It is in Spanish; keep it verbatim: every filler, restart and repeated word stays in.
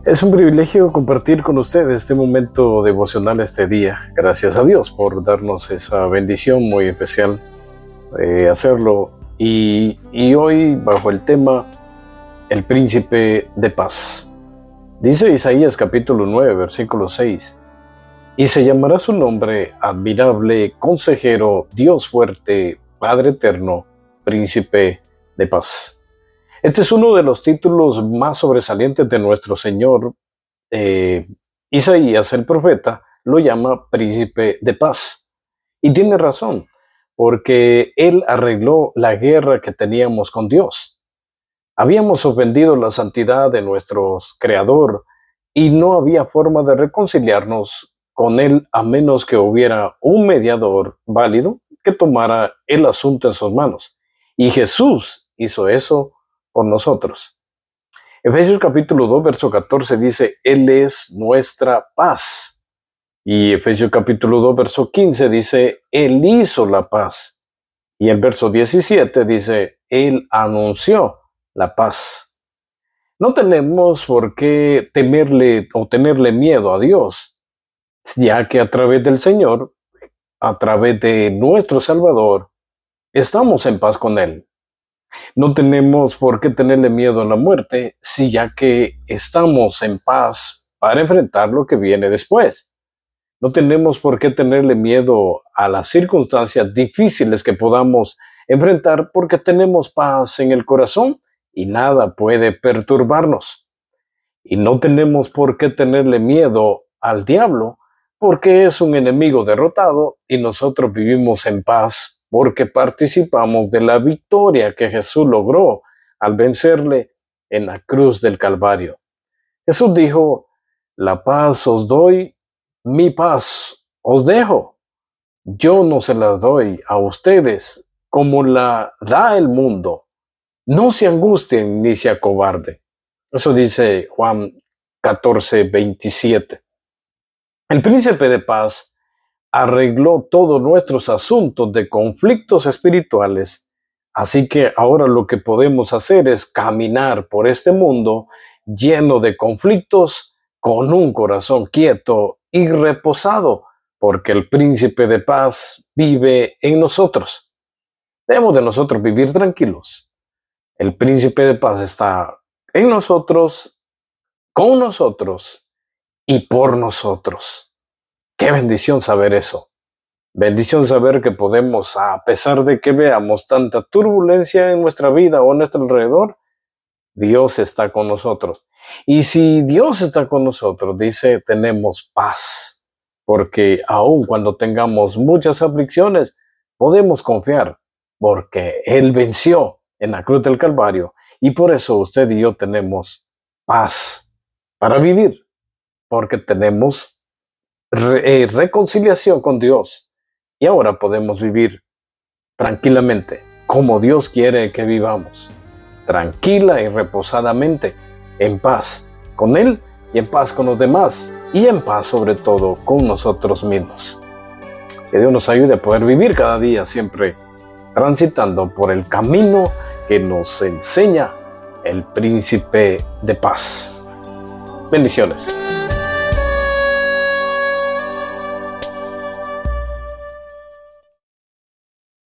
Es un privilegio compartir con ustedes este momento devocional este día. Gracias a Dios por darnos esa bendición muy especial de hacerlo. Y, y hoy bajo el tema El Príncipe de Paz. Dice Isaías capítulo nueve, versículo seis. Y se llamará su nombre Admirable, Consejero, Dios Fuerte, Padre Eterno, Príncipe de Paz. Este es uno de los títulos más sobresalientes de nuestro Señor. Eh, Isaías, el profeta, lo llama Príncipe de Paz. Y tiene razón, porque Él arregló la guerra que teníamos con Dios. Habíamos ofendido la santidad de nuestro Creador y no había forma de reconciliarnos con Él a menos que hubiera un mediador válido que tomara el asunto en sus manos. Y Jesús hizo eso por nosotros. Efesios capítulo dos, verso catorce dice, Él es nuestra paz. Y Efesios capítulo dos, verso quince dice, Él hizo la paz. Y el verso diecisiete dice, Él anunció la paz. No tenemos por qué temerle o tenerle miedo a Dios, ya que a través del Señor, a través de nuestro Salvador, estamos en paz con Él. No tenemos por qué tenerle miedo a la muerte, si ya que estamos en paz para enfrentar lo que viene después. No tenemos por qué tenerle miedo a las circunstancias difíciles que podamos enfrentar, porque tenemos paz en el corazón y nada puede perturbarnos. Y no tenemos por qué tenerle miedo al diablo, porque es un enemigo derrotado y nosotros vivimos en paz porque participamos de la victoria que Jesús logró al vencerle en la cruz del Calvario. Jesús dijo, la paz os doy, mi paz os dejo. Yo no se la doy a ustedes como la da el mundo. No se angustien ni se acobarden. Eso dice Juan catorce, veintisiete. El príncipe de paz arregló todos nuestros asuntos de conflictos espirituales, así que ahora lo que podemos hacer es caminar por este mundo lleno de conflictos con un corazón quieto y reposado, porque el príncipe de paz vive en nosotros. Debemos de nosotros vivir tranquilos. El príncipe de paz está en nosotros, con nosotros y por nosotros. Qué bendición saber eso. Bendición saber que podemos, a pesar de que veamos tanta turbulencia en nuestra vida o a nuestro alrededor, Dios está con nosotros. Y si Dios está con nosotros, dice, tenemos paz. Porque aun cuando tengamos muchas aflicciones, podemos confiar, porque Él venció en la cruz del Calvario. Y por eso usted y yo tenemos paz para vivir, porque tenemos Re- eh, reconciliación con Dios y ahora podemos vivir tranquilamente como Dios quiere que vivamos, tranquila y reposadamente, en paz con Él y en paz con los demás y en paz sobre todo con nosotros mismos. Que Dios nos ayude a poder vivir cada día siempre transitando por el camino que nos enseña el Príncipe de Paz. Bendiciones.